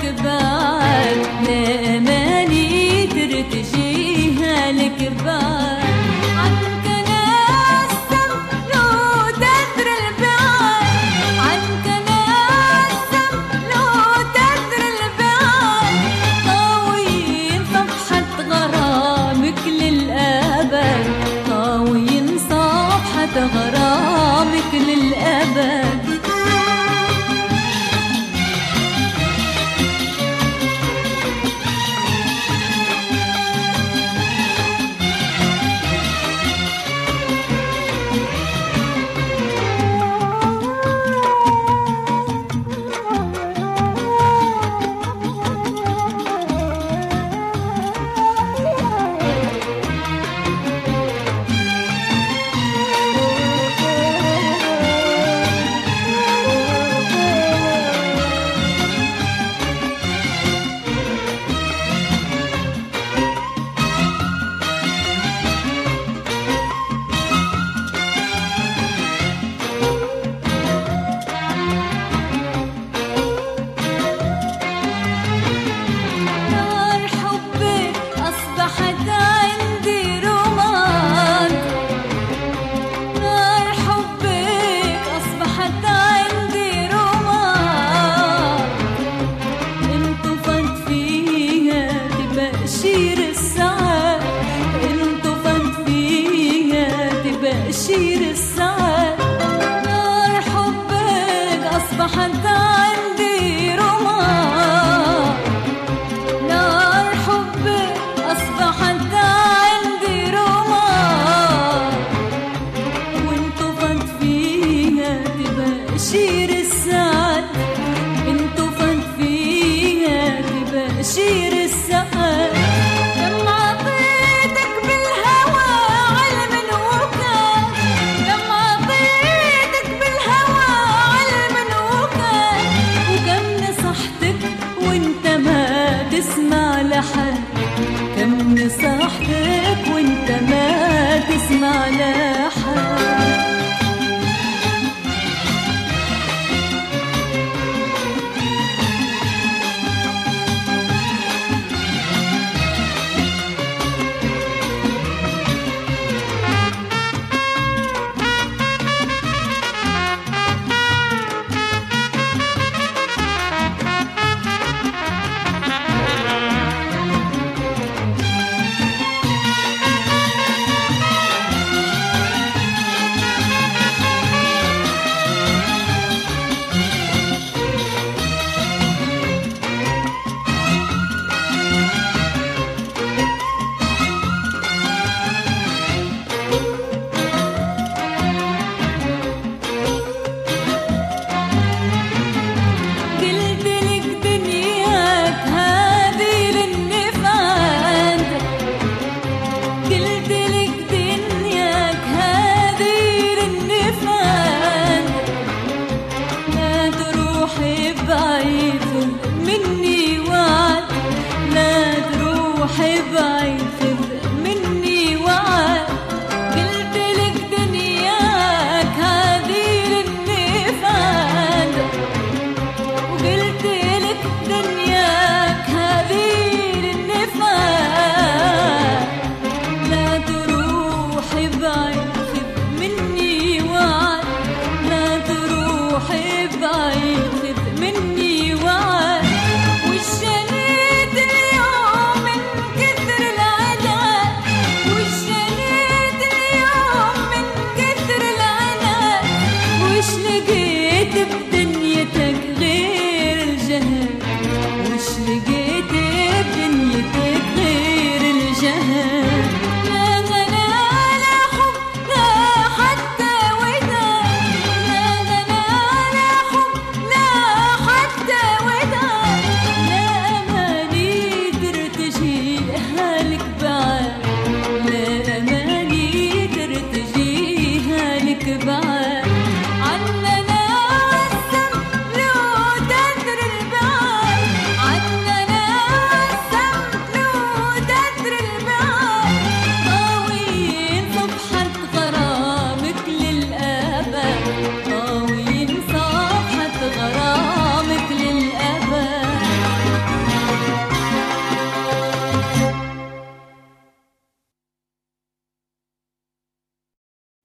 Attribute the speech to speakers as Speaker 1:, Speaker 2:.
Speaker 1: لك بعد، لا أماني ترتجيها لك بعد. عنك نسم لو تدري البعد، عنك نسم لو تدري البعد. طاوين صفحة غرامك للأبد، طاوين صفحة غرامك للأبد. بشير السعد، نار حبك أصبحت عندي رماد، نار حبك أصبحت عندي رماد. وانطفت فيها تبشير السعد، انطفت فيها تبشير السعد. تسمع لحد كم نصحتك وانت ما تسمع لحد. بعيد مني وعد، قلت لك دنياك هذه للنفاد، وقلت لك دنياك هذه للنفاد. لا تروحي بعيد مني وعد، لا تروحي بعيد مني وعد. بدنيتك غير الجهل، وش لقيت بدنيتك غير الجهل. لا غلا لا حب لا حتى وداع، لا غلا لا حب لا حتى وداع. لا أماني ترتجيها لك بعد، لا أماني ترتجيها لك بعد.